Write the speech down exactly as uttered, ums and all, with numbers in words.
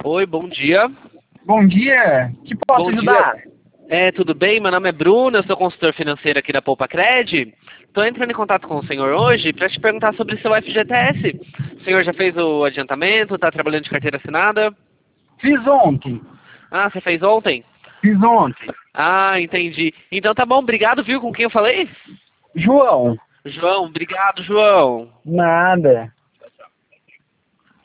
Oi, bom dia. Bom dia, que posso Bom ajudar? dia. É, tudo bem? Meu nome é Bruno, eu sou consultor financeiro aqui da Poupa Cred. Estou entrando em contato com o senhor hoje para te perguntar sobre seu F G T S. O senhor já fez o adiantamento? Está trabalhando de carteira assinada? Fiz ontem, Ah, você fez ontem? fiz ontem. Ah, entendi. Então tá bom, obrigado, viu? Com quem eu falei? João, João, obrigado, João. nada.